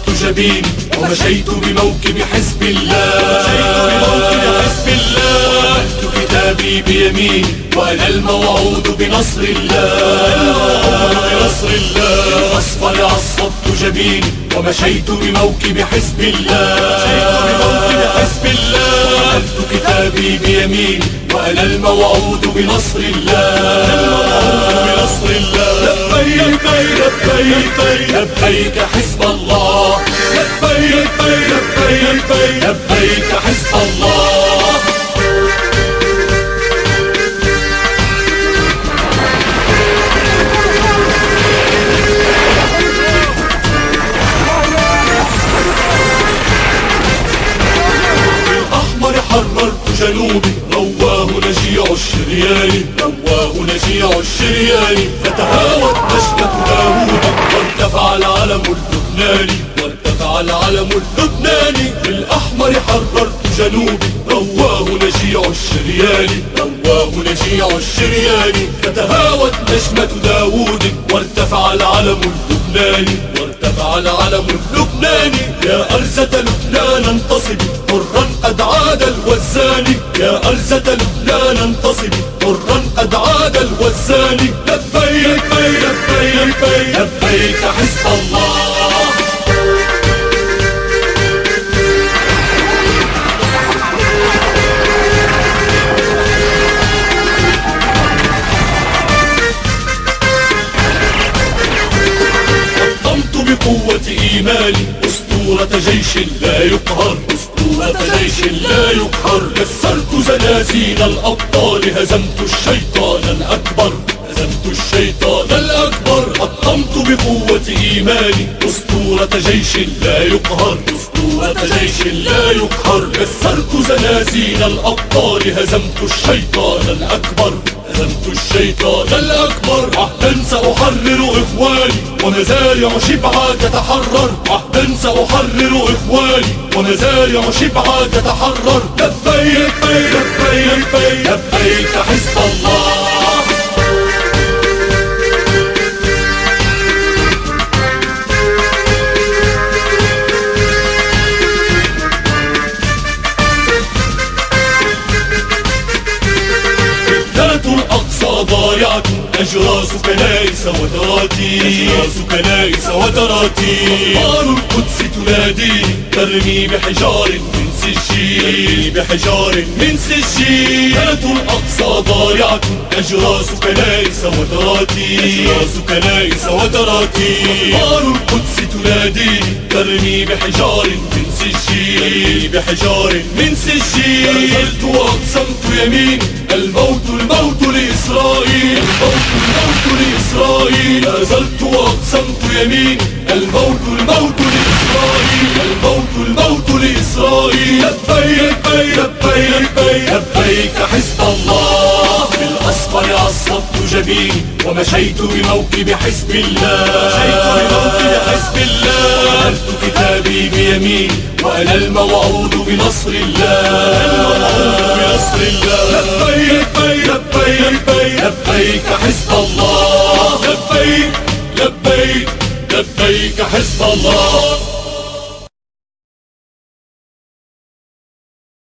جبيني ومشيت بموكب حزب الله. وحملت كتابي بيميني وأنا الموعود بنصر الله. بالأصفر عصبت جبيني ومشيت بموكب حزب الله. وحملت كتابي بيميني وأنا الموعود بنصر الله. لبيك لبيك لبيك حزب الله. لبيك لبيك لبيك حزب الله. بالأحمر حررت جنوبي رواه نجيع الشريان. فتهاوت نشمة داوود وارتفع العلم اللبناني. بالأحمر حررت جنوبي رواه نجيع الشريان. فتهاوت نشمة داوود وارتفع العلم اللبناني. يا أرزة لبنان انتصبي حرا قد عاد الوزاني. يا أرزة لبنان انتصبي حرا قد عاد الوزاني. لبيك لبيك لبيك حزب الله. بقوة إيماني أسطورة جيش لا يقهر. كسرت زنازين الأبطال هزمت الشيطان الأكبر. حطمت بقوة إيماني أسطورة جيش لا يقهر. كسرت زنازين الأبطال هزمت الشيطان الأكبر. عهدا سأحرر إخواني ومزارع شبعا تتحرر. عهدا سأحرر إخواني ومزارع شبعا تتحرر. لبيك لبيك لبيك حزب الله. ضايعة أجراس كنائس ودراتي. نار القدس تناديني ترمي بحجار من سجين. بنت الأقصى ضايعة أجراس كنائس ودراتي. نار القدس تناديني ترمي بحجار من سجين. نزلت وأقسمت يميني الموت لإسرائيل. نزلت وأقسمت يميني الموت لإسرائيل. لبيك حزب الله. بالأصفر عصبت جبيني ومشيت بموكب حزب الله. حملت كتابي بيميني وأنا الموعود بنصر الله. لبيك حزب الله. لبيك حزب الله.